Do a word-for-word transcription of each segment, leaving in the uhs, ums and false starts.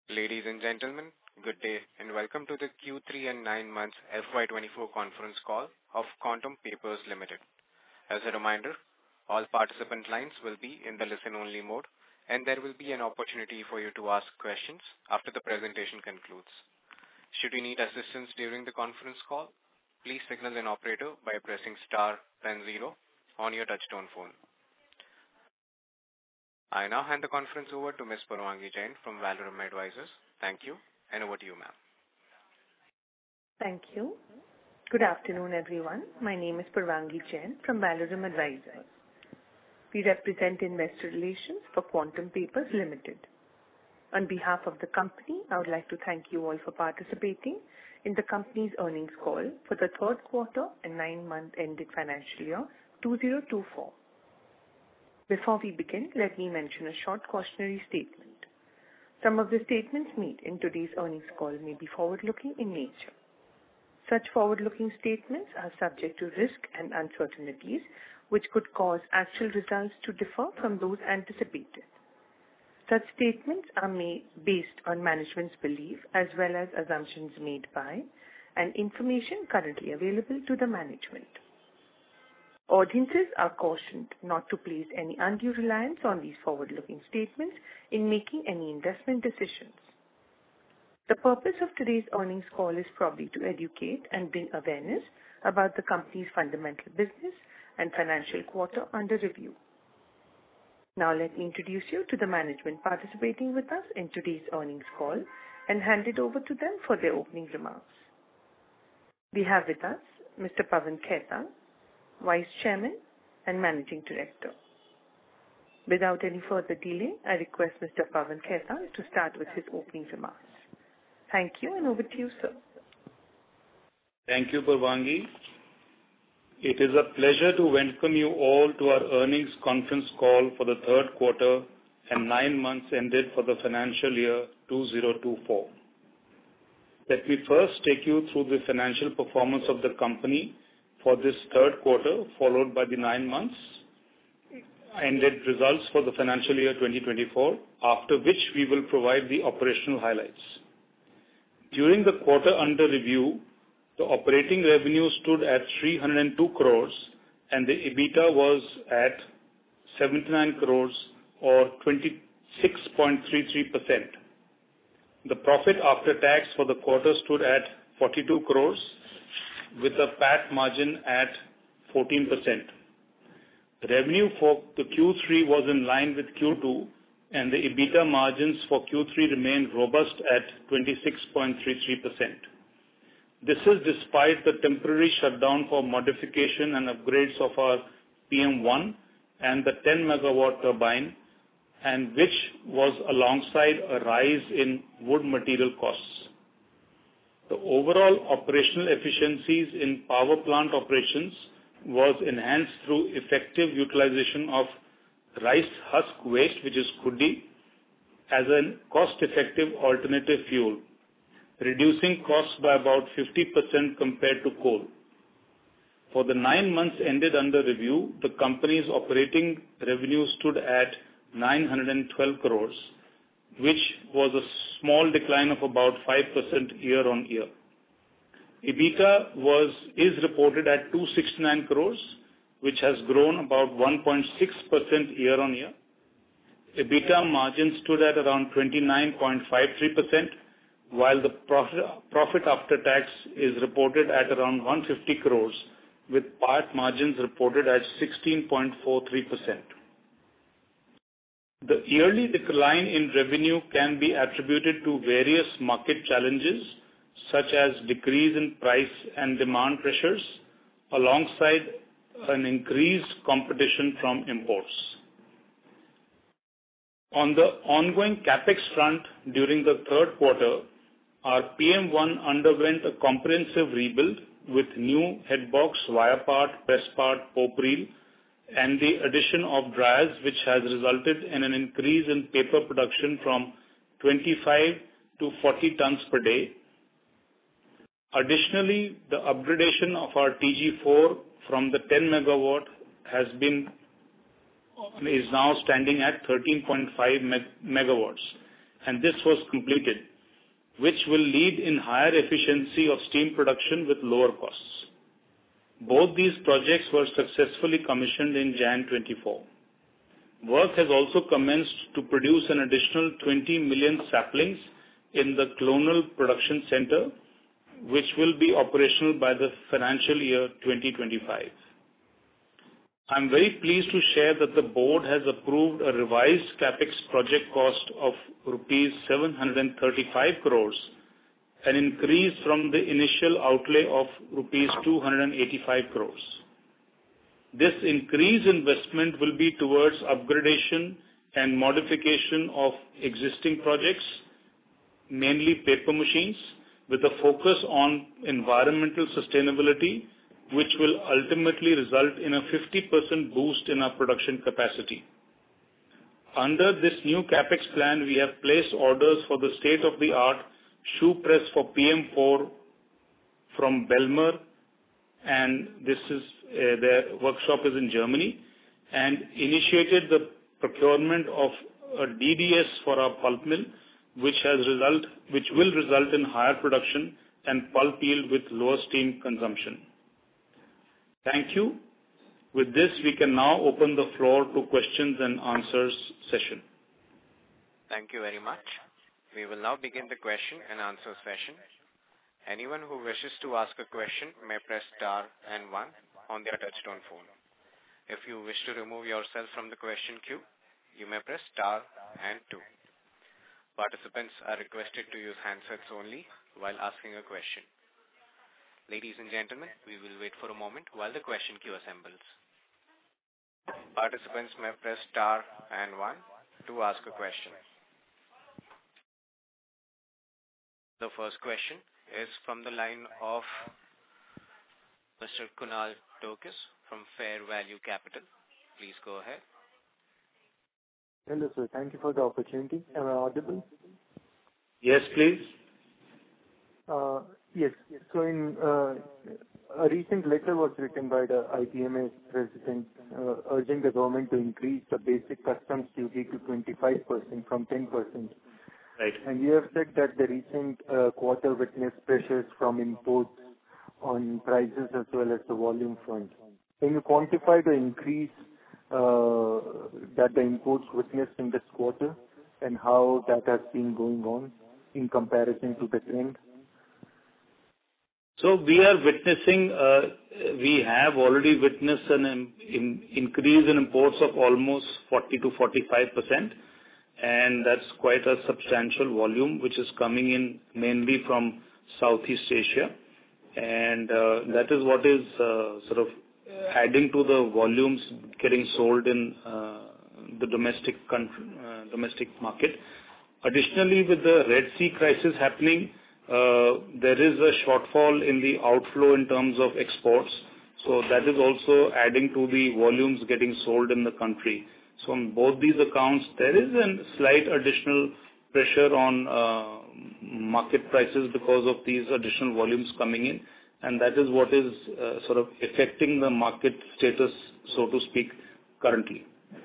Ladies and gentlemen, good day and welcome to the Q three and nine months F Y twenty-four conference call of Quantum Papers Limited. As a reminder, all participant lines will be in the listen-only mode, and there will be an opportunity for you to ask questions after the presentation concludes. Should you need assistance during the conference call, please signal an operator by pressing star then zero on your touchtone phone. I now hand the conference over to Miz Purvangi Jain from Valorem Advisors. Thank you, and over to you, ma'am. Thank you. Good afternoon, everyone. My name is Purvangi Jain from Valorem Advisors. We represent investor relations for Quantum Papers Limited. On behalf of the company, I would like to thank you all for participating in the company's earnings call for the third quarter and nine-month ended financial year two thousand twenty-four. Before we begin, let me mention a short cautionary statement. Some of the statements made in today's earnings call may be forward-looking in nature. Such forward-looking statements are subject to risk and uncertainties which could cause actual results to differ from those anticipated. Such statements are made based on management's belief as well as assumptions made by and information currently available to the management. Audiences are cautioned not to place any undue reliance on these forward-looking statements in making any investment decisions. The purpose of today's earnings call is probably to educate and bring awareness about the company's fundamental business and financial quarter under review. Now let me introduce you to the management participating with us in today's earnings call and hand it over to them for their opening remarks. We have with us Mister Pawan Khaitan, Vice Chairman and Managing Director. Without any further delay, I request Mister Pawan Khaitan to start with his opening remarks. Thank you, and over to you, sir. Thank you, Purvangi. It is a pleasure to welcome you all to our earnings conference call for the third quarter and nine months ended for the financial year two thousand twenty-four. Let me first take you through the financial performance of the company for this third quarter, followed by the nine months ended results for the financial year twenty twenty-four, after which we will provide the operational highlights. During the quarter under review, the operating revenue stood at three hundred two crores and the EBITDA was at seventy-nine crores or twenty-six point three three percent. The profit after tax for the quarter stood at forty-two crores with a P A T margin at fourteen percent. The revenue for the Q three was in line with Q two and the EBITDA margins for Q three remained robust at twenty-six point three three percent. This is despite the temporary shutdown for modification and upgrades of our P M one and the ten megawatt turbine, and which was alongside a rise in wood material costs. The overall operational efficiencies in power plant operations was enhanced through effective utilization of rice husk waste, which is kuddi, as a cost-effective alternative fuel, reducing costs by about fifty percent compared to coal. For the nine months ended under review, the company's operating revenue stood at nine hundred twelve crores, which was a small decline of about five percent year-on-year. EBITDA was is reported at two hundred sixty-nine crores, which has grown about one point six percent year-on-year. EBITDA margin stood at around twenty-nine point five three percent, while the profit, profit after tax is reported at around one hundred fifty crores, with P A T margins reported at sixteen point four three percent. The yearly decline in revenue can be attributed to various market challenges, such as decrease in price and demand pressures, alongside an increased competition from imports. On the ongoing capex front, during the third quarter, our P M one underwent a comprehensive rebuild with new headbox, wire part, press part, pope reel, and the addition of dryers, which has resulted in an increase in paper production from twenty-five to forty tons per day. Additionally, the upgradation of our T G four from the ten megawatt has been is now standing at thirteen point five megawatts, and this was completed, which will lead in higher efficiency of steam production with lower costs. Both these projects were successfully commissioned in January twenty-four. Work has also commenced to produce an additional twenty million saplings in the Clonal Production Center, which will be operational by the financial year twenty twenty-five. I'm very pleased to share that the board has approved a revised capex project cost of rupees seven hundred thirty-five crores, an increase from the initial outlay of rupees two hundred eighty-five crores. This increased investment will be towards upgradation and modification of existing projects, mainly paper machines, with a focus on environmental sustainability, which will ultimately result in a fifty percent boost in our production capacity. Under this new capex plan, we have placed orders for the state-of-the-art shoe press for P M four from Belmer, and this is uh, their workshop is in Germany, and initiated the procurement of a D D S for our pulp mill, which has result which will result in higher production and pulp yield with lower steam consumption. Thank you. With this, we can now open the floor to questions and answers session. Thank you very much. We will now begin the question and answer session. Anyone who wishes to ask a question may press star and one on their touchtone phone. If you wish to remove yourself from the question queue, you may press star and two. Participants are requested to use handsets only while asking a question. Ladies and gentlemen, we will wait for a moment while the question queue assembles. Participants may press star and one to ask a question. The first question is from the line of Mister Kunal Tokas from Fair Value Capital. Please go ahead. Hello, sir. Thank you for the opportunity. Am I audible? Yes, please. Uh, yes. So, in uh, a recent letter was written by the I P M A president uh, urging the government to increase the basic customs duty to twenty-five percent from ten percent. Right. And you have said that the recent uh, quarter witnessed pressures from imports on prices as well as the volume front. Can you quantify the increase uh, that the imports witnessed in this quarter and how that has been going on in comparison to the trend? So we are witnessing, uh, we have already witnessed an in, in increase in imports of almost forty to forty-five percent. And that's quite a substantial volume, which is coming in mainly from Southeast Asia. And uh, that is what is uh, sort of adding to the volumes getting sold in uh, the domestic country, uh, domestic market. Additionally, with the Red Sea crisis happening, uh, there is a shortfall in the outflow in terms of exports. So that is also adding to the volumes getting sold in the country. So on both these accounts, there is a slight additional pressure on uh, market prices because of these additional volumes coming in, and that is what is uh, sort of affecting the market status, so to speak, currently.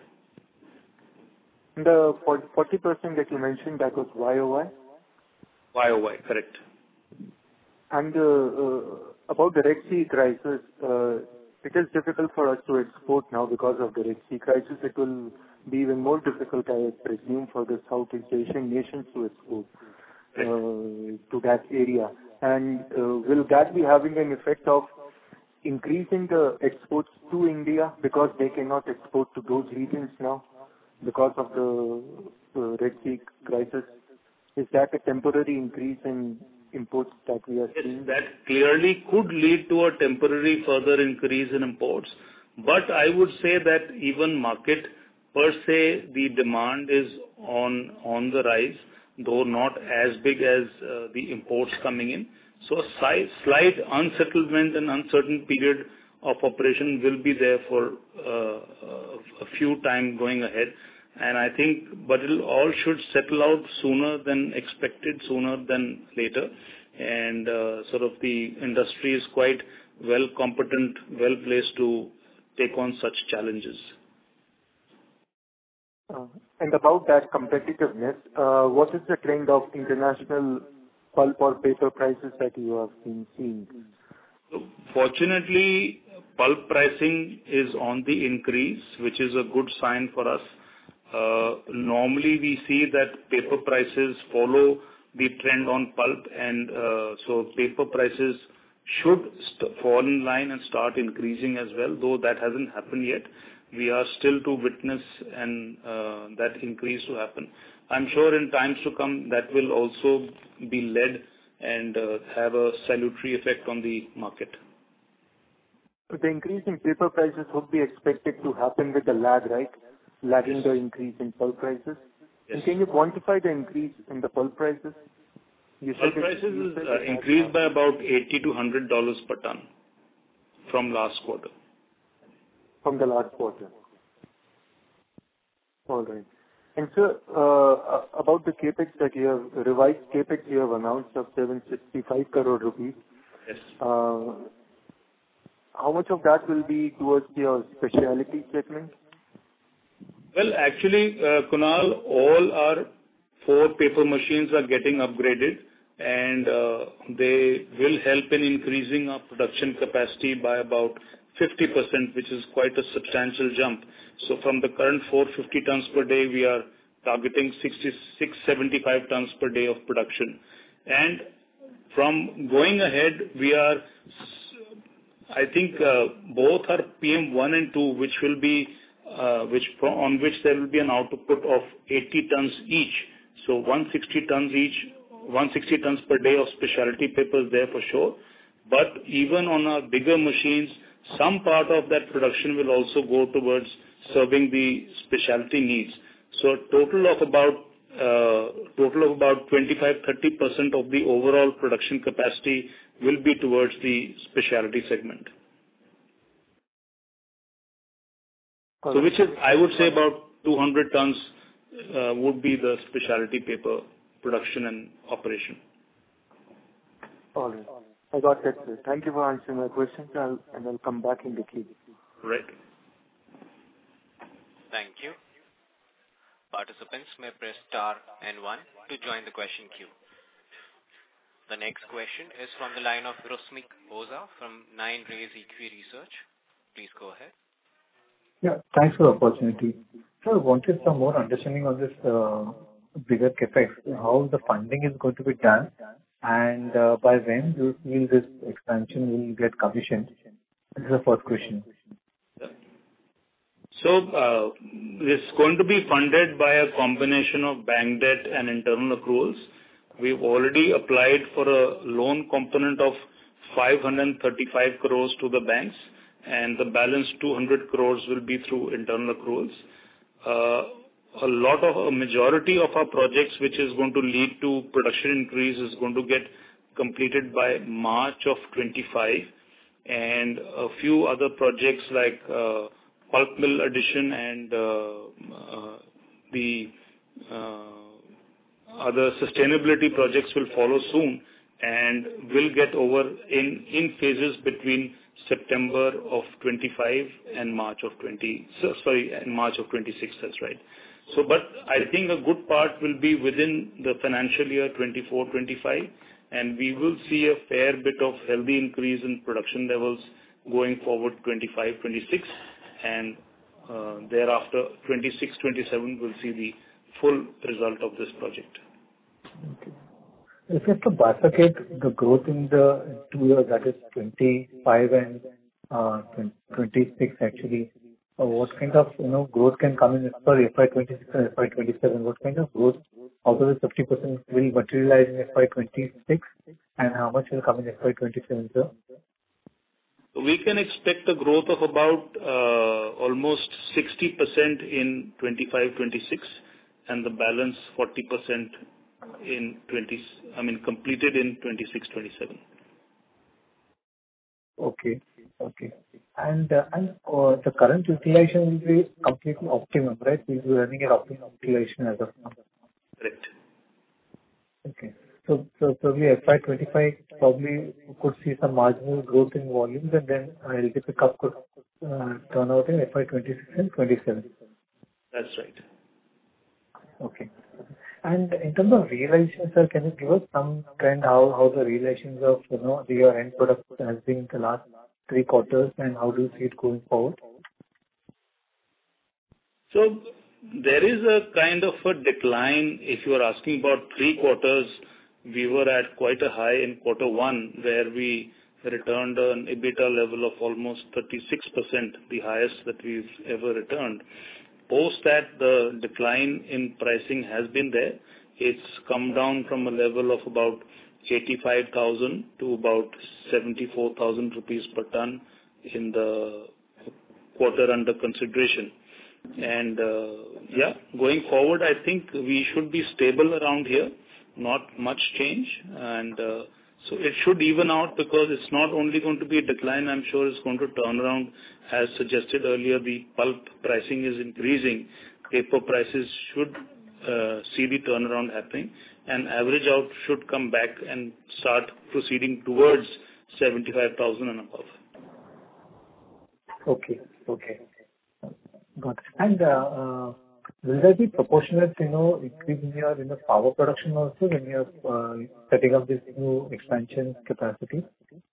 The forty percent that you mentioned, that was Y O Y? Y O Y, correct. And uh, uh, about the Red Sea crisis, uh, it is difficult for us to export now because of the Red Sea crisis. It will be even more difficult, I presume, for the Southeast Asian nations to export uh, to that area. And uh, will that be having an effect of increasing the exports to India because they cannot export to those regions now because of the uh, Red Sea crisis? Is that a temporary increase in imports that we are seeing? Yes, that clearly could lead to a temporary further increase in imports. But I would say that even market per se, the demand is on on the rise, though not as big as uh, the imports coming in. So a slight, slight unsettlement and uncertain period of operation will be there for uh, a few time going ahead. And I think, but it all should settle out sooner than expected, sooner than later. And uh, sort of the industry is quite well competent, well placed to take on such challenges. Uh, And about that competitiveness, uh, what is the trend of international pulp or paper prices that you have been seeing? So fortunately, pulp pricing is on the increase, which is a good sign for us. Uh, Normally, we see that paper prices follow the trend on pulp, and uh, so paper prices should st- fall in line and start increasing as well, though that hasn't happened yet. We are still to witness and uh, that increase to happen. I'm sure in times to come, that will also be led and uh, have a salutary effect on the market. The increase in paper prices would be expected to happen with a lag, right? Lagging Yes. the increase in pulp prices. Yes. And can you quantify the increase in the pulp prices? You Pulp said it- prices you is said uh, it has- increased by about eighty to one hundred dollars per ton from last quarter. From the last quarter. All right. And sir, uh, about the CapEx that you have, revised CapEx you have announced of seven hundred sixty-five crore rupees, Yes. uh, how much of that will be towards your specialty segment? Well, actually, uh, Kunal, all our four paper machines are getting upgraded, and uh, they will help in increasing our production capacity by about fifty percent, which is quite a substantial jump. So from the current four hundred fifty tons per day, we are targeting sixty-six seventy-five tons per day of production. And from going ahead, we are, I think, uh, both are P M one and two, which will be, uh, which on which there will be an output of eighty tons each. So one hundred sixty tons each, one hundred sixty tons per day of specialty papers there for sure. But even on our bigger machines, some part of that production will also go towards serving the specialty needs. So a total of about uh, total of about twenty-five to thirty percent of the overall production capacity will be towards the specialty segment. So which is, I would say, about two hundred tons uh, would be the specialty paper production and operation. All right. I got that, sir. Thank you for answering my questions, I'll, and I'll come back in the queue. Right. Thank you. Participants may press star and one to join the question queue. The next question is from the line of Rusmik Oza from Nine Rays Equi Research. Please go ahead. Yeah, thanks for the opportunity. So I wanted some more understanding on this uh, bigger CapEx, how the funding is going to be done, and uh, by when do you feel this expansion will get commissioned? This is the first question. So, uh, it's going to be funded by a combination of bank debt and internal accruals. We've already applied for a loan component of five hundred thirty-five crores to the banks, and the balance two hundred crores will be through internal accruals. Uh, a lot of, a majority of our projects, which is going to lead to production increase, is going to get completed by March of twenty-five, and a few other projects like uh, pulp mill addition and uh, uh, the uh, other sustainability projects will follow soon and will get over in, in phases between September of twenty-five and March of twenty, so, sorry, and March of twenty-six, that's right. So, but I think a good part will be within the financial year twenty-four twenty-five, and we will see a fair bit of healthy increase in production levels going forward twenty-five twenty-six, and uh, thereafter twenty-six twenty-seven will see the full result of this project. Okay. If you have to bifurcate the growth in the two years, that is twenty-five and uh, twenty-six actually, uh, what kind of, you know, growth can come in, sorry, F Y twenty-six and F Y twenty-seven, what kind of growth out of the fifty percent will materialize in F Y twenty-six, and how much will come in F Y twenty-seven, sir? We can expect a growth of about uh, almost sixty percent in twenty-five twenty-six, and the balance forty percent in twenty, I mean, completed in twenty-six twenty-seven. Okay. Okay. And uh, and uh, the current utilization will be completely optimum, right? We'll be running at optimum utilization as of now. Correct. Okay. So so probably F Y twenty-five probably could see some marginal growth in volumes, and then uh, L T pickup could uh, turn out in F Y twenty-six and twenty-seven. That's right. Okay. And in terms of realization, sir, can you give us some trend how how the realizations of, you know, your end product has been the last three quarters, and how do you see it going forward? So there is a kind of a decline. If you are asking about three quarters, we were at quite a high in quarter one, where we returned an EBITDA level of almost thirty-six percent, the highest that we've ever returned. Post that, the decline in pricing has been there. It's come down from a level of about eighty-five thousand to about seventy-four thousand rupees per ton in the quarter under consideration. And uh, yeah, going forward, I think we should be stable around here, not much change. And uh, so it should even out, because it's not only going to be a decline, I'm sure it's going to turn around. As suggested earlier, the pulp pricing is increasing. Paper prices should uh, see the turnaround happening, and average out should come back and start proceeding towards seventy-five thousand and above. Okay. Okay. Got it. And uh, uh, will there be proportionate, you know, increase in your, in the power production also when you're uh, setting up this new expansion capacity?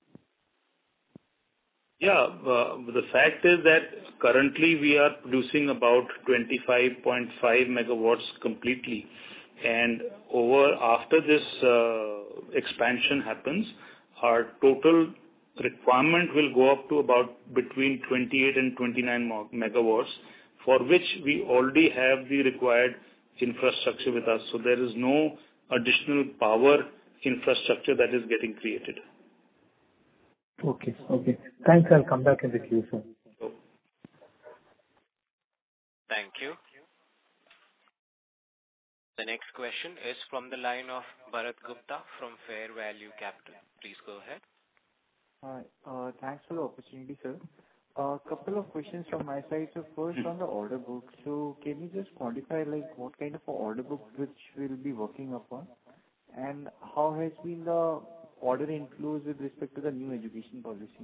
Yeah. uh, The fact is that currently we are producing about twenty-five point five megawatts completely. And over after this uh, expansion happens, our total requirement will go up to about between twenty-eight and twenty-nine megawatts, for which we already have the required infrastructure with us. So there is no additional power infrastructure that is getting created. Okay. Okay. Thanks. I'll come back in the queue, sir. Thank you. The next question is from the line of Bharat Gupta from Fair Value Capital. Please go ahead. Hi. Uh, Thanks for the opportunity, sir. A couple of questions from my side. So first, on the order book, so can you just quantify, like, what kind of a order book which we'll be working upon? And how has been the order inflows with respect to the new education policy?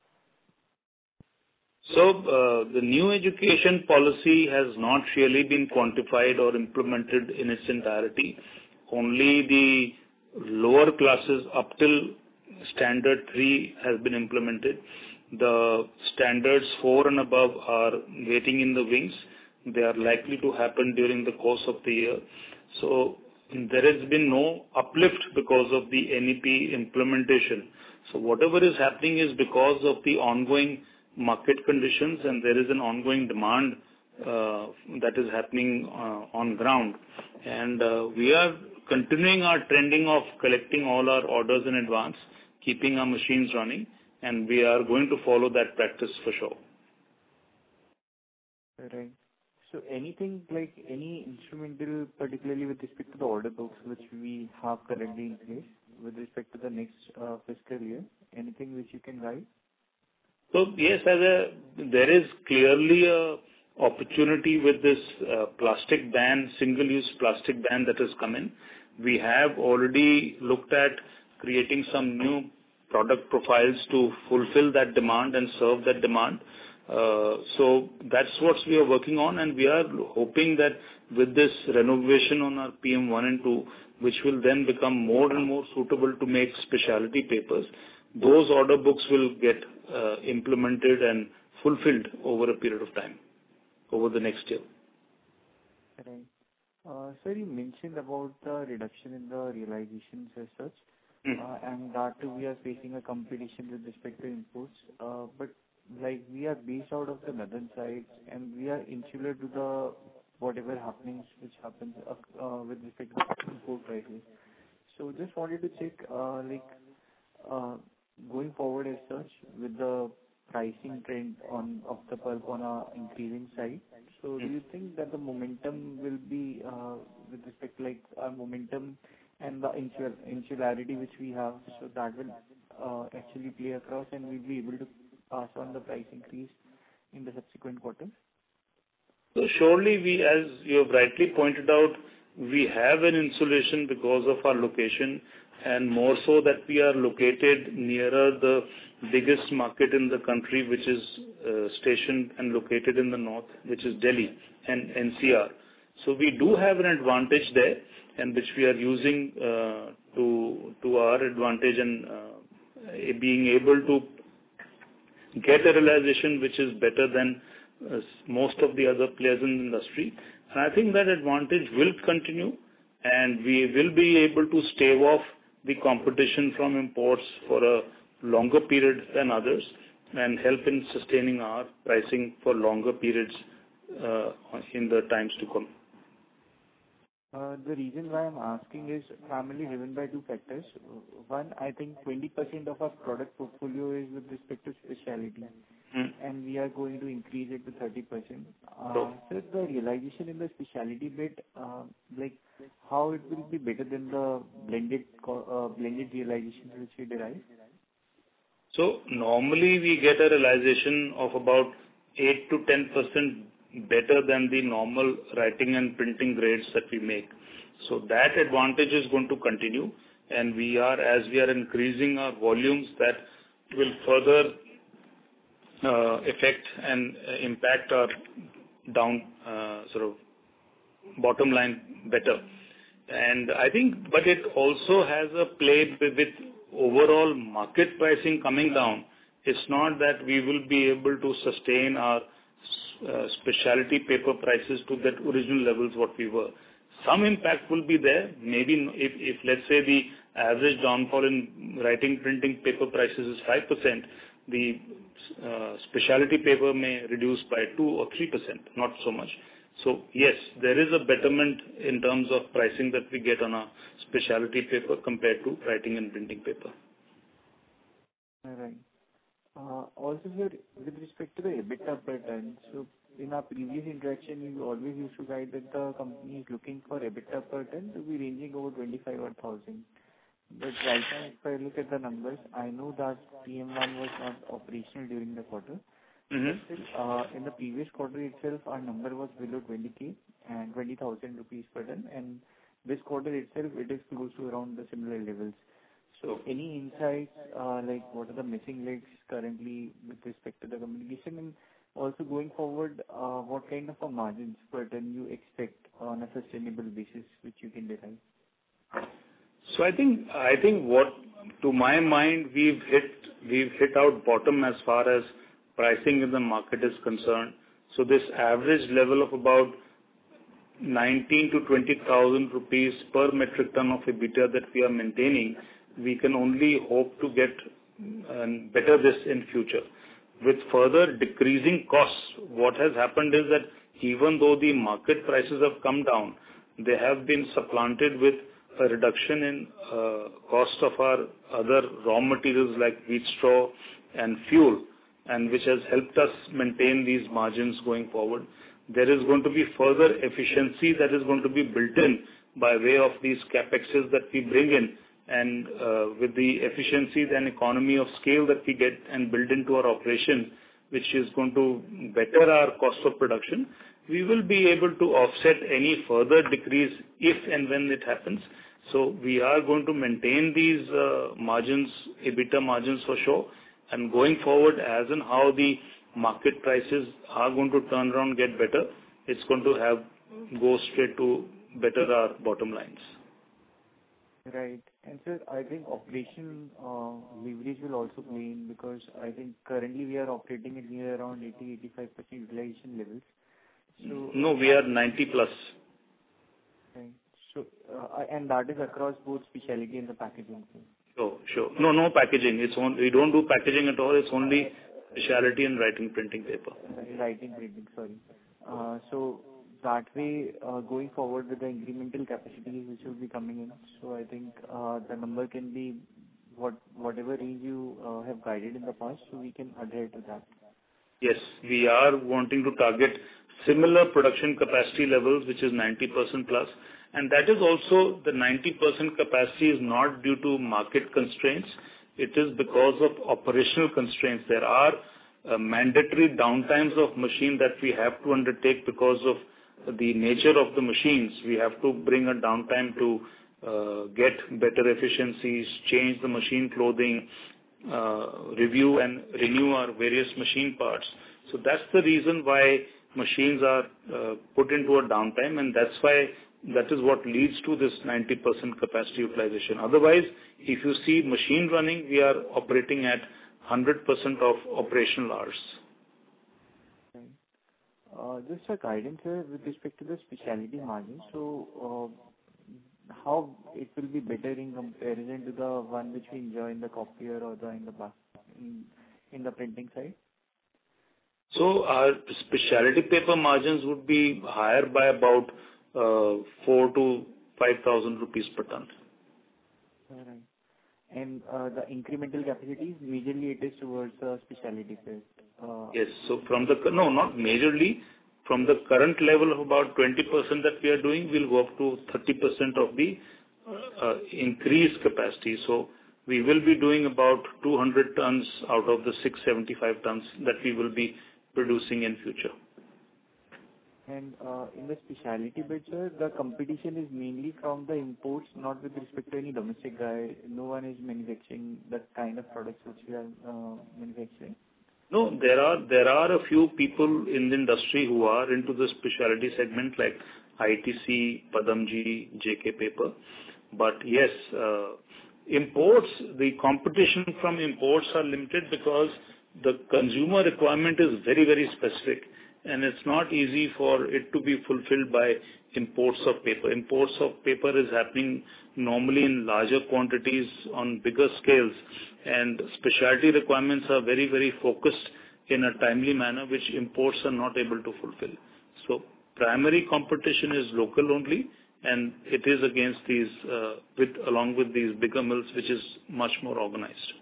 So uh, the new education policy has not really been quantified or implemented in its entirety. Only the lower classes up till standard three has been implemented. The standards four and above are waiting in the wings. They are likely to happen during the course of the year. So there has been no uplift because of the N E P implementation. So whatever is happening is because of the ongoing market conditions, and there is an ongoing demand uh, that is happening uh, on ground. And uh, we are continuing our trending of collecting all our orders in advance, keeping our machines running, and we are going to follow that practice for sure. Right. So anything like any instrumental, particularly with respect to the order books which we have currently in place with respect to the next uh, fiscal year, anything which you can guide? So yes, as a, there is clearly a opportunity with this uh, plastic ban, single-use plastic ban that has come in. We have already looked at creating some new product profiles to fulfill that demand and serve that demand. Uh, so that's what we are working on, and we are hoping that with this renovation on our P M one and two, which will then become more and more suitable to make specialty papers, those order books will get uh, implemented and fulfilled over a period of time, over the next year. Right. Uh, sir, you mentioned about the reduction in the realizations as such, mm. uh, and that too we are facing a competition with respect to imports. Uh, but like we are based out of the northern side, and we are insular to the whatever happenings which happens uh, uh, with respect to import prices. So just wanted to check, uh, like uh, going forward as such with the pricing trend on of the pulp on a increasing side. So mm. do you think that the momentum will be uh, with respect to like our momentum and the insul- insularity which we have, so that will uh, actually play across, and we'll be able to pass on the price increase in the subsequent quarters? So surely we, as you have rightly pointed out, we have an insulation because of our location, and more so that we are located nearer the biggest market in the country, which is uh, stationed and located in the north, which is Delhi and N C R. So we do have an advantage there, and which we are using uh, to to our advantage and uh, being able to get a realization which is better than uh, most of the other players in the industry. And I think that advantage will continue, and we will be able to stave off the competition from imports for a longer period than others and help in sustaining our pricing for longer periods uh, in the times to come. Uh, the reason why I'm asking is primarily driven by two factors. One, I think twenty percent of our product portfolio is with respect to specialty, mm. and we are going to increase it to thirty percent. Uh, so, so the realization in the specialty bit, uh, like how it will be better than the blended uh, blended realizations which we derive? So normally we get a realization of about eight to ten percent better than the normal writing and printing grades that we make. So that advantage is going to continue, and we are, as we are increasing our volumes, that will further uh, affect and uh, impact our down uh, sort of bottom line better. And I think, but it also has a play with, with overall market pricing coming down. It's not that we will be able to sustain our Uh, specialty paper prices to that original levels what we were. Some impact will be there. Maybe if, if let's say the average downfall in writing printing paper prices is five percent, the uh, specialty paper may reduce by two or three percent, not so much. So yes, there is a betterment in terms of pricing that we get on a specialty paper compared to writing and printing paper. All right. Uh, also, sir, with respect to the EBITDA per ton, so in our previous interaction, you always used to guide that the company is looking for EBITDA per ton to be ranging over twenty-five or one thousand. But right now, if I look at the numbers, I know that P M one was not operational during the quarter. Mm-hmm. But still, uh, in the previous quarter itself, our number was below twenty K and twenty thousand rupees per ton, and this quarter itself, it is close to around the similar levels. So any insights, uh, like what are the missing links currently with respect to the communication, and also going forward, uh, what kind of a margins per ton you expect on a sustainable basis which you can derive? So I think, I think what, to my mind, we've hit, we've hit out bottom as far as pricing in the market is concerned. So this average level of about nineteen to twenty thousand rupees per metric ton of EBITDA that we are maintaining, we can only hope to get and better this in future. With further decreasing costs, what has happened is that even though the market prices have come down, they have been supplanted with a reduction in uh, cost of our other raw materials like wheat straw and fuel, and which has helped us maintain these margins going forward. There is going to be further efficiency that is going to be built in by way of these capexes that we bring in, and uh, with the efficiencies and economy of scale that we get and build into our operation, which is going to better our cost of production, we will be able to offset any further decrease if and when it happens. So we are going to maintain these uh, margins, EBITDA margins for sure, and going forward, as and how the market prices are going to turn around, get better, it's going to have go straight to better our bottom lines. Right. And sir, I think operation uh, leverage will also play in, because I think currently we are operating at near around eighty to eighty-five percent utilization levels. So no, we are ninety plus. Right. So, uh, and that is across both specialty and the packaging. Sure, sure. No, no packaging. It's on, we don't do packaging at all. It's only specialty and writing printing paper. Writing printing, sorry. Uh, so that way, uh, going forward with the incremental capacities which will be coming in, so I think uh, the number can be what whatever range you uh, have guided in the past, so we can adhere to that. Yes, we are wanting to target similar production capacity levels, which is ninety percent plus, and that is also the ninety percent capacity is not due to market constraints. It is because of operational constraints. There are uh, mandatory downtimes of machine that we have to undertake because of the nature of the machines. We have to bring a downtime to uh, get better efficiencies, change the machine clothing, uh, review and renew our various machine parts. So that's the reason why machines are uh, put into a downtime, and that's why that is what leads to this ninety percent capacity utilization. Otherwise, if you see machine running, we are operating at one hundred percent of operational hours. Uh, Just a guidance here with respect to the specialty margin. So, uh, how it will be better in comparison to the one which we enjoy in the copier or the in the bar- in in the printing side? So our specialty paper margins would be higher by about uh, four to five thousand rupees per ton. All right. And uh, the incremental capacities, majorly it is towards the specialty paper. Uh, Yes. So from the no, not majorly. From the current level of about twenty percent that we are doing, we'll go up to thirty percent of the uh, uh, increased capacity. So we will be doing about two hundred tons out of the six hundred seventy-five tons that we will be producing in future. And uh, in the specialty bit, sir, the competition is mainly from the imports, not with respect to any domestic guy. No one is manufacturing that kind of products which we are uh, manufacturing. No, there are there are a few people in the industry who are into the specialty segment like I T C, Padamji, J K Paper. But yes, uh, imports, the competition from imports are limited because the consumer requirement is very, very specific, and it's not easy for it to be fulfilled by imports of paper. Imports of paper is happening normally in larger quantities on bigger scales, and specialty requirements are very, very focused in a timely manner, which imports are not able to fulfill. So primary competition is local only, and it is against these, uh, with along with these bigger mills, which is much more organized.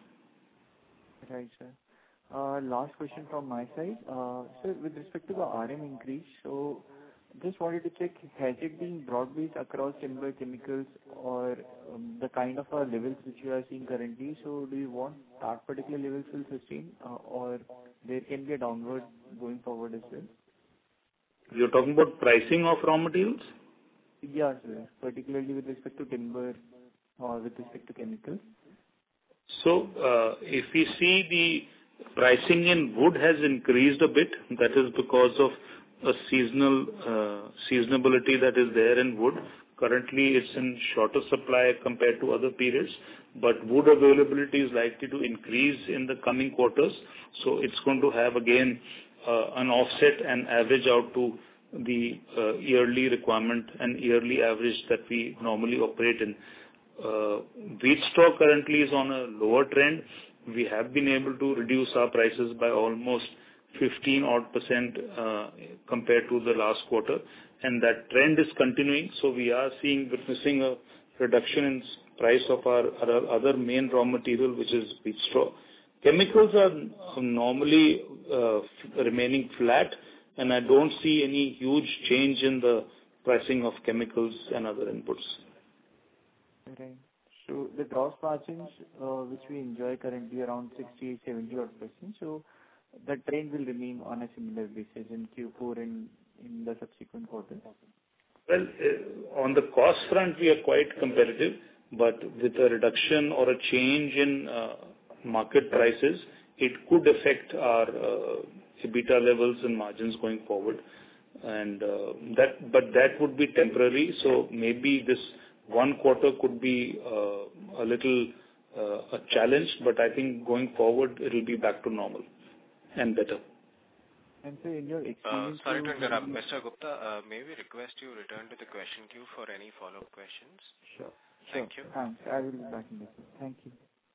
Right, sir. Uh, Last question from my side. Uh, Sir, with respect to the R M increase, so just wanted to check, has it been broad-based across timber, chemicals, or um, the kind of uh, levels which you are seeing currently? So do you want that particular levels will sustain, uh, or there can be a downward going forward as well? You're talking about pricing of raw materials? Yeah, sir, particularly with respect to timber or with respect to chemicals. So, uh, if we see the pricing in wood has increased a bit, that is because of a seasonal uh, seasonability that is there in wood. Currently, it's in shorter supply compared to other periods, but wood availability is likely to increase in the coming quarters. So it's going to have again uh, an offset and average out to the uh, yearly requirement and yearly average that we normally operate in. Uh, wheat stock currently is on a lower trend. We have been able to reduce our prices by almost fifteen odd percent uh, compared to the last quarter, and that trend is continuing. So we are seeing, witnessing a reduction in price of our, our other main raw material, which is wheat straw. Chemicals are normally uh, remaining flat, and I don't see any huge change in the pricing of chemicals and other inputs. Right. So the gross margins, uh, which we enjoy currently around sixty, seventy odd percent, so the trend will remain on a similar basis in Q four and in the subsequent quarters? Well, uh, on the cost front, we are quite competitive, but with a reduction or a change in uh, market prices, it could affect our uh, EBITDA levels and margins going forward. And uh, that, but that would be temporary. So maybe this one quarter could be uh, a little uh, a challenge, but I think going forward it will be back to normal and better. And so in your Uh, experience... Sorry to you- interrupt. Mister Gupta, uh, may we request you return to the question queue for any follow-up questions? Sure. Thank Sure. you. Thanks. I will be back in the queue. Thank you.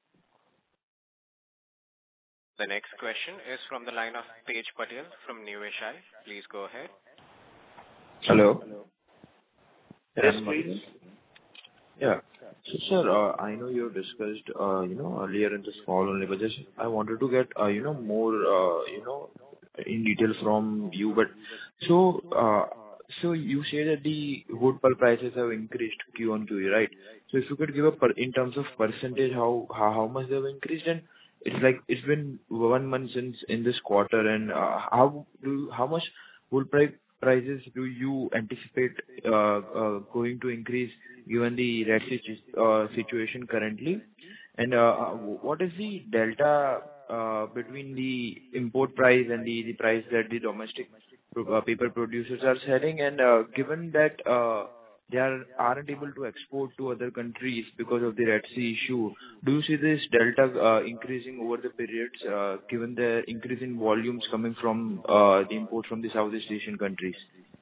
The next question is from the line of Tej Patel from Niveshaay. Please go ahead. Hello. Yes, Um, please. Yeah. So, sir, uh, I know you discussed, uh, you know, earlier in this call only, but just I wanted to get, uh, you know, more, uh, you know, in detail from you. But so, uh, so you say that the wood pulp prices have increased Q on Q, right? So if you could give a per, in terms of percentage, how, how how much they have increased, and it's like it's been one month since in this quarter, and uh, how do how much wood price prices do you anticipate uh, uh, going to increase given the Red Sea uh, situation currently? And uh, what is the delta uh, between the import price and the, the price that the domestic pro- uh, paper producers are selling? And uh, given that uh, they are, aren't able to export to other countries because of the Red Sea issue, do you see this delta uh, increasing over the periods, uh, given the increase in volumes coming from uh, the imports from the Southeast Asian countries?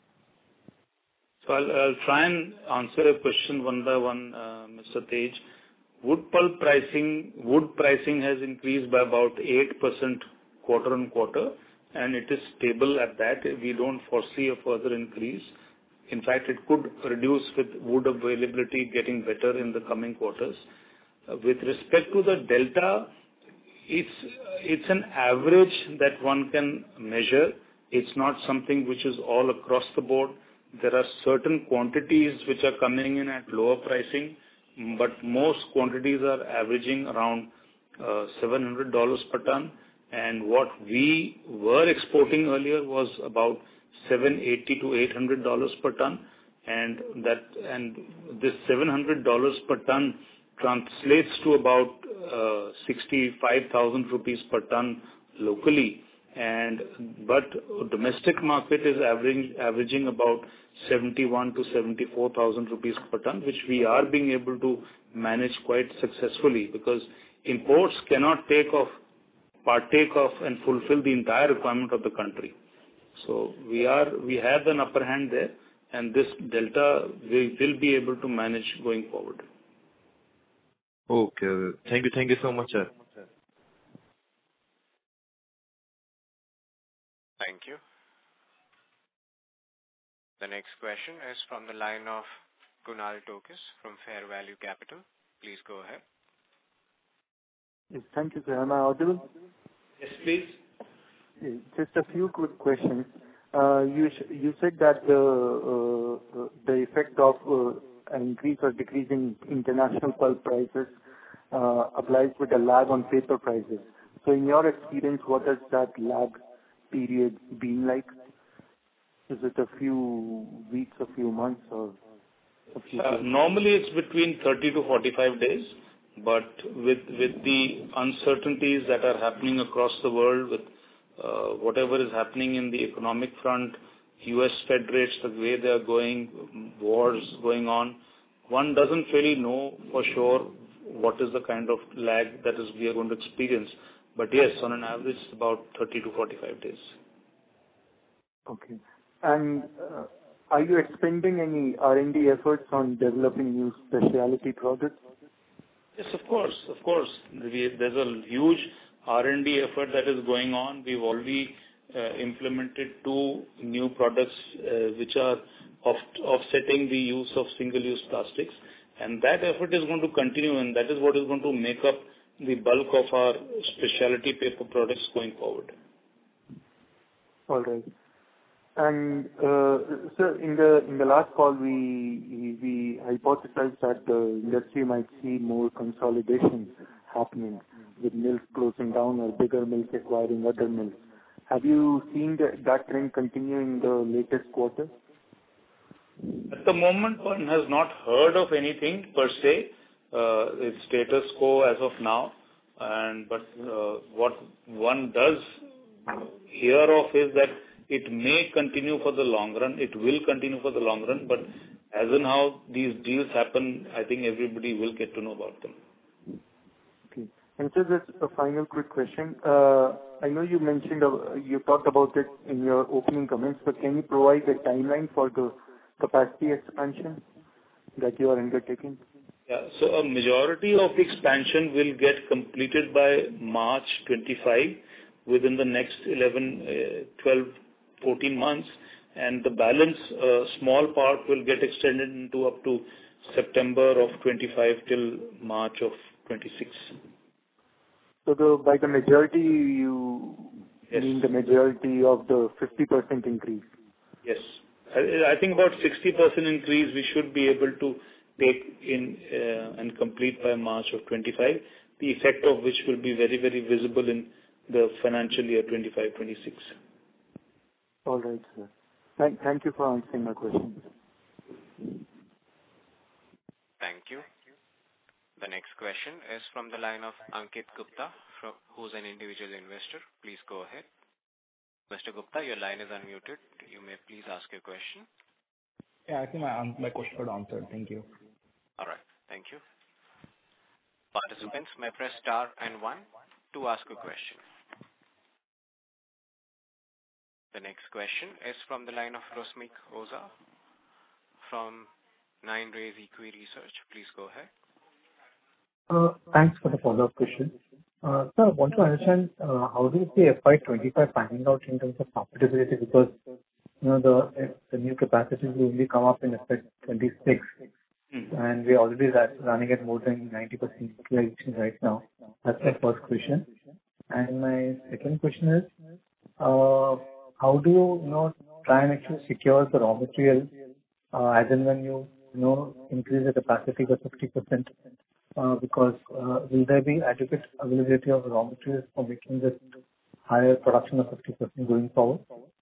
So I'll, I'll try and answer a question one by one, uh, Mister Tej. Wood pulp pricing, wood pricing has increased by about eight percent quarter on quarter, and it is stable at that. We don't foresee a further increase. In fact, it could reduce with wood availability getting better in the coming quarters. Uh, With respect to the delta, it's it's an average that one can measure. It's not something which is all across the board. There are certain quantities which are coming in at lower pricing, but most quantities are averaging around uh, seven hundred dollars per ton. And what we were exporting earlier was about seven eighty to eight hundred dollars per ton, and that and this seven hundred dollars per ton translates to about uh, sixty-five thousand rupees per ton locally, and but domestic market is averaging averaging about seventy-one to seventy-four thousand rupees per ton, which we are being able to manage quite successfully, because imports cannot take off partake of and fulfill the entire requirement of the country. So we are we have an upper hand there, and this delta we will be able to manage going forward. Okay. Thank you. Thank you so much, sir. Thank you. The next question is from the line of Kunal Tokis from Fair Value Capital. Please go ahead. Yes, thank you, sir. Am I audible? Yes, please. Yes, just a few quick questions. Uh, you sh- you said that the uh, uh, the effect of uh, an increase or decrease in international pulp prices uh, applies with a lag on paper prices. So, in your experience, what has that lag period been like? Is it a few weeks, a few months, or a few Uh, days? normally, it's between thirty to forty-five days, but with with the uncertainties that are happening across the world, with uh, whatever is happening in the economic front, U S Fed rates, the way they are going, wars going on, one doesn't really know for sure what is the kind of lag that is we are going to experience. But yes, on an average, it's about thirty to forty-five days. Okay. And uh, are you expending any R and D efforts on developing new specialty products? Yes, of course, of course. We, there's a huge R and D effort that is going on. We've already uh, implemented two new products uh, which are off- offsetting the use of single-use plastics, and that effort is going to continue, and that is what is going to make up the bulk of our specialty paper products going forward. All right. And uh, sir, in the in the last call, we we hypothesized that the industry might see more consolidation happening, with mills closing down or bigger mills acquiring other mills. Have you seen that, that trend continue in the latest quarter? At the moment, one has not heard of anything per se. Uh, it's status quo as of now, and but uh, what one does hear of is that it may continue for the long run. It will continue for the long run, but as in how these deals happen, I think everybody will get to know about them. Okay. And so just a final quick question. Uh, I know you mentioned, uh, you talked about it in your opening comments, but can you provide a timeline for the capacity expansion that you are undertaking? Yeah. So a majority of the expansion will get completed by March twenty-five, within the next eleven, uh, twelve, fourteen months, and the balance, uh, small part will get extended into up to September of twenty-five till March of twenty-six. So the, by the majority, you Yes. mean the majority of the fifty percent increase? Yes. I, I think about sixty percent increase we should be able to take in uh, and complete by March of twenty-five, the effect of which will be very, very visible in the financial year twenty-five twenty-six. All right, sir. Thank, thank you for answering my questions. Thank you. The next question is from the line of Ankit Gupta, from, who's an individual investor. Please go ahead. Mister Gupta, your line is unmuted. You may please ask your question. Yeah, I think my my question got answered. Thank you. All right. Thank you. Participants may press star and one to ask a question. The next question is from the line of Rosmik Oza from Nine Rays Equi Research. Please go ahead. Uh, Thanks for the follow-up question. Uh, Sir, I want to understand uh, how do you see F Y twenty-five panning out in terms of profitability? Because you know the the new capacities will only come up in F Y twenty-six, mm-hmm. and we're already running at more than ninety percent utilization right now. That's my first question. And my second question is, uh, how do you, you know, try and actually secure the raw material uh, as and when you, you know, increase the capacity by fifty percent? Uh, because uh, will there be adequate availability of raw materials for making this higher production of fifty percent going forward?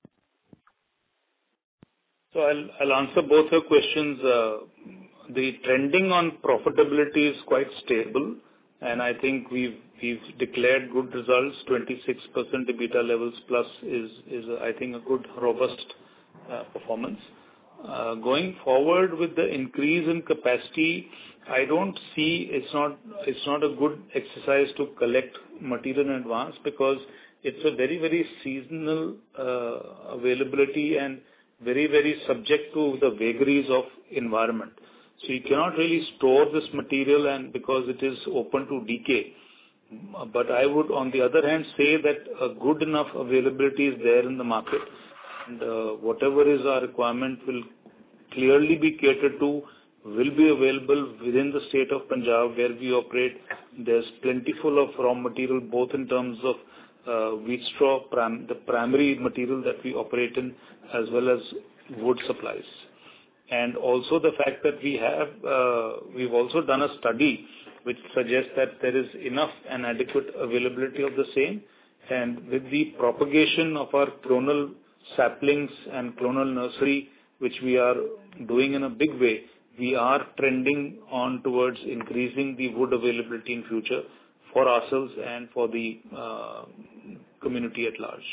So I'll, I'll answer both your questions. Uh, the trending on profitability is quite stable, and I think we've we've declared good results. twenty-six percent EBITDA levels plus is is uh, I think a good robust uh, performance. Uh, going forward with the increase in capacity, I don't see it's not it's not a good exercise to collect material in advance because it's a very very seasonal uh, availability and very very subject to the vagaries of environment. So you cannot really store this material and because it is open to decay. But I would on the other hand say that a good enough availability is there in the market, and uh, whatever is our requirement will clearly be catered to, will be available within the state of Punjab where we operate. There's plentiful of raw material both in terms of uh, wheat straw, prim- the primary material that we operate in, as well as wood supplies. And also the fact that we have, uh, we've also done a study which suggests that there is enough and adequate availability of the same. And with the propagation of our clonal saplings and clonal nursery, which we are doing in a big way, we are trending on towards increasing the wood availability in future for ourselves and for the uh, community at large.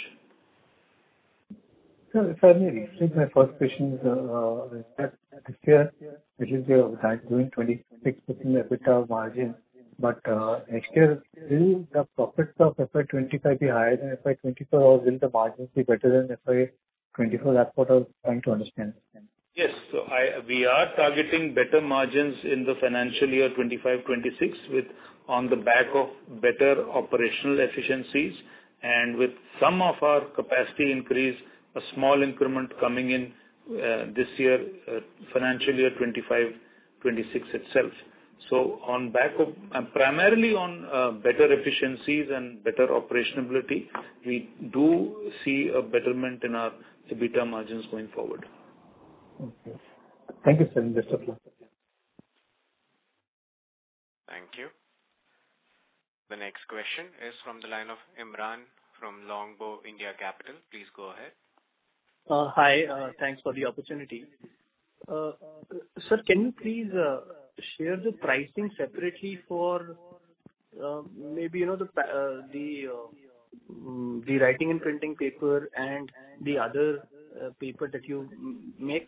So if I may rephrase my first question, is uh, that this year, which is uh, doing twenty-six percent EBITDA margin, but uh, next year, will the profits of F Y twenty-five be higher than F Y twenty-four, or will the margins be better than F Y twenty-four? That's what I was trying to understand. Yes. So I, we are targeting better margins in the financial year twenty-five twenty-six with on the back of better operational efficiencies and with some of our capacity increase, a small increment coming in uh, this year, uh, financial year twenty-five twenty-six itself. So on back of, uh, primarily on uh, better efficiencies and better operationability, we do see a betterment in our EBITDA margins going forward. Okay. Thank you, sir. Best of luck. Thank you. The next question is from the line of Imran from Longbow India Capital. Please go ahead. Uh, hi, uh, thanks for the opportunity. Uh, sir, can you please uh, share the pricing separately for uh, maybe you know the uh, the uh, mm, the writing and printing paper and the other uh, paper that you make?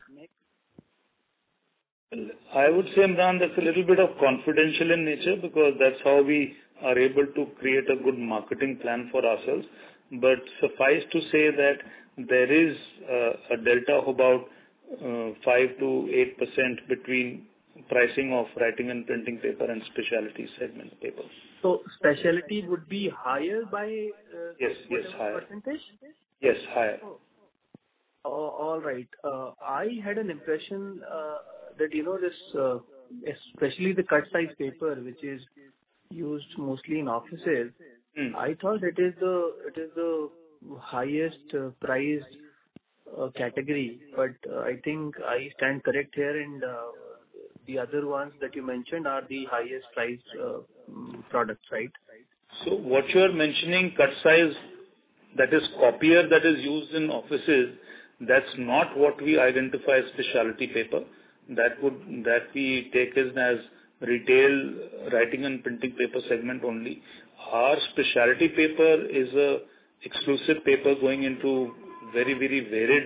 I would say, Imran, that's a little bit of confidential in nature because that's how we are able to create a good marketing plan for ourselves. But suffice to say that there is uh, a delta of about uh, five to eight percent between pricing of writing and printing paper and specialty segment paper. So specialty would be higher by uh, yes, yes, higher percentage? Yes, higher. Oh. Oh, all right. Uh, I had an impression uh, that you know this, uh, especially the cut size paper, which is used mostly in offices. Mm. I thought it is the it is the highest uh, priced uh, category, but uh, I think I stand correct here, and uh, the other ones that you mentioned are the highest priced uh, products, right? So what you are mentioning, cut size, that is copier that is used in offices, that's not what we identify as specialty paper. That would that we take as, as retail writing and printing paper segment only. Our specialty paper is a exclusive paper going into very, very varied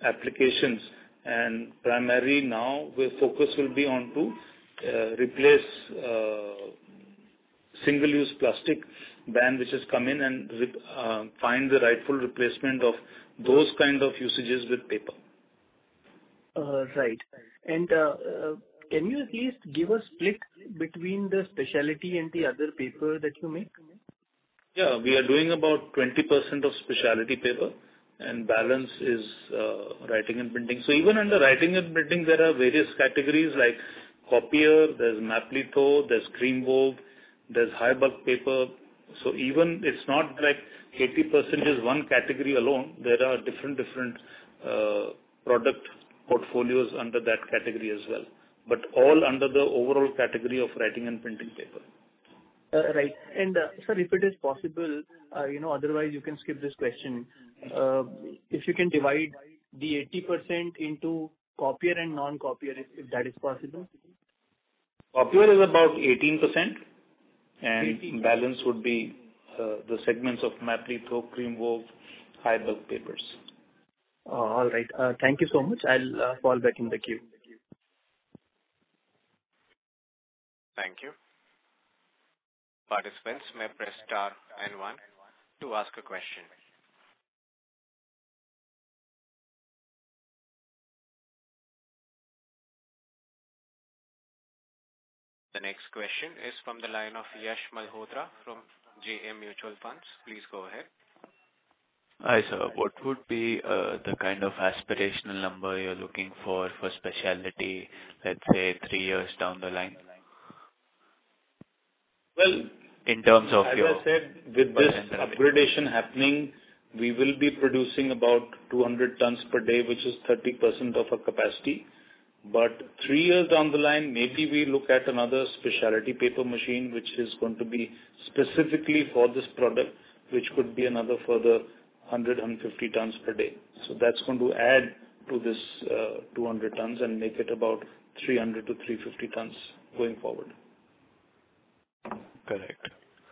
applications, and primarily now the focus will be on to uh, replace uh, single-use plastic ban which has come in and uh, find the rightful replacement of those kind of usages with paper. Uh, Right. And uh, uh, can you at least give a split between the specialty and the other paper that you make? Yeah, we are doing about twenty percent of specialty paper, and balance is uh, writing and printing. So even under writing and printing, there are various categories like copier, there's maplitho, there's cream wove, there's high bulk paper. So even it's not like eighty percent is one category alone. There are different different uh, product portfolios under that category as well, but all under the overall category of writing and printing paper. Uh, Right. And, uh, sir, if it is possible, uh, you know, otherwise you can skip this question. Uh, If you can divide the eighty percent into copier and non-copier, if if that is possible. Copier is about eighteen percent, and eighteen. balance would be uh, the segments of maplitho, cream wove, high bulk papers. Uh, All right. Uh, Thank you so much. I'll uh, fall back in the queue. Thank you. Participants may press star and one to ask a question. The next question is from the line of Yash Malhotra from J M Mutual Funds. Please go ahead. Hi, sir. What would be uh, the kind of aspirational number you're looking for for specialty, let's say three years down the line? Well, in terms of as your I said, with this upgradation happening, we will be producing about two hundred tons per day, which is thirty percent of our capacity. But three years down the line, maybe we look at another specialty paper machine, which is going to be specifically for this product, which could be another further one hundred, one hundred fifty tons per day. So that's going to add to this uh, two hundred tons and make it about three hundred to three hundred fifty tons going forward. Correct.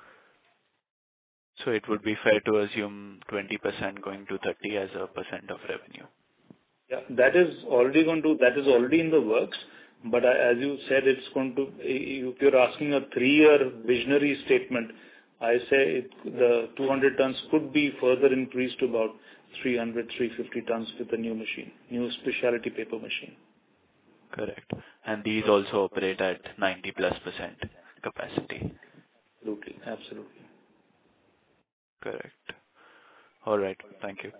So it would be fair to assume twenty percent going to thirty as a percent of revenue. Yeah, that is already going to, that is already in the works. But I- as you said, it's going to, if you're asking a three-year visionary statement, I say it, the two hundred tons could be further increased to about three hundred, three hundred fifty tons with the new machine, new specialty paper machine. Correct. And these also operate at ninety plus percent capacity. Absolutely, absolutely. Correct. All right. Thank you.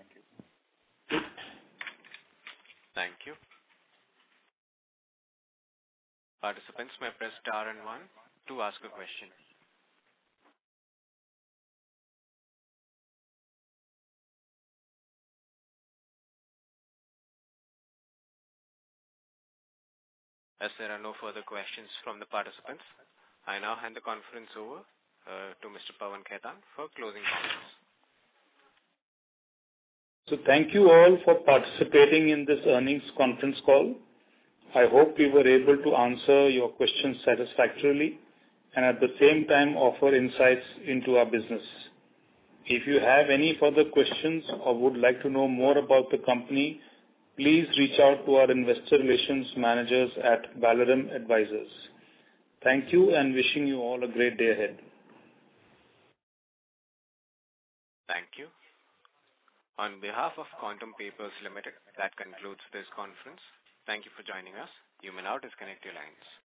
Thank you. Participants may press star and one to ask a question. As there are no further questions from the participants, I now hand the conference over uh, to Mister Pawan Khaitan for closing comments. So thank you all for participating in this earnings conference call. I hope we were able to answer your questions satisfactorily and at the same time offer insights into our business. If you have any further questions or would like to know more about the company, please reach out to our investor relations managers at Valorem Advisors. Thank you and wishing you all a great day ahead. Thank you. On behalf of Quantum Papers Limited, that concludes this conference. Thank you for joining us. You may now disconnect your lines.